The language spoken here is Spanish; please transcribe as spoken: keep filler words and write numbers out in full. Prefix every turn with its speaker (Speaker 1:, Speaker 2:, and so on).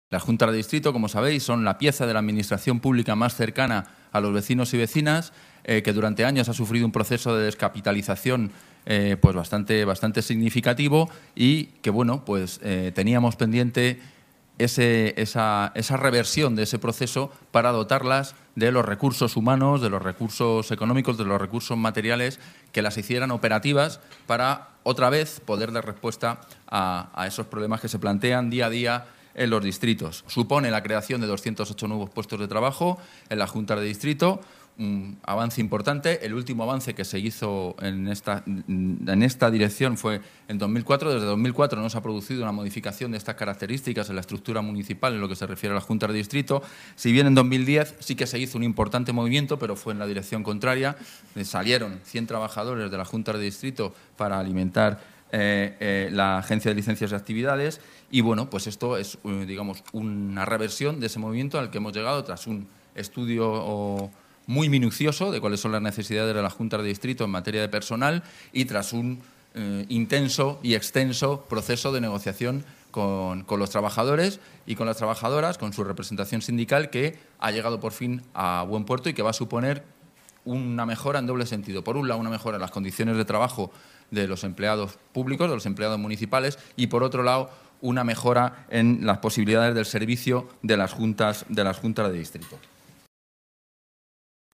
Speaker 1: Las juntas de distrito, como sabéis, son la pieza de la administración pública más cercana a los vecinos y vecinas, eh, que durante años ha sufrido un proceso de descapitalización eh, pues bastante, bastante significativo y que, bueno, pues eh, teníamos pendiente ese, esa, esa reversión de ese proceso para dotarlas de los recursos humanos, de los recursos económicos, de los recursos materiales que las hicieran operativas para, otra vez, poder dar respuesta a, a esos problemas que se plantean día a día en los distritos. Supone la creación de doscientos ocho nuevos puestos de trabajo en las juntas de distrito, un avance importante. El último avance que se hizo en esta, en esta dirección fue en dos mil cuatro. Desde dos mil cuatro no se ha producido una modificación de estas características en la estructura municipal en lo que se refiere a las juntas de distrito. Si bien en dos mil diez sí que se hizo un importante movimiento, pero fue en la dirección contraria. Salieron cien trabajadores de las juntas de distrito para alimentar Eh, eh, la Agencia de Licencias y Actividades y, bueno, pues esto es, eh, digamos, una reversión de ese movimiento al que hemos llegado tras un estudio oh, muy minucioso de cuáles son las necesidades de las juntas de distrito en materia de personal y tras un eh, intenso y extenso proceso de negociación con, con los trabajadores y con las trabajadoras, con su representación sindical, que ha llegado por fin a buen puerto y que va a suponer una mejora en doble sentido. Por un lado, una mejora en las condiciones de trabajo de los empleados públicos, de los empleados municipales, y por otro lado, una mejora en las posibilidades del servicio de las juntas, de las juntas de distrito.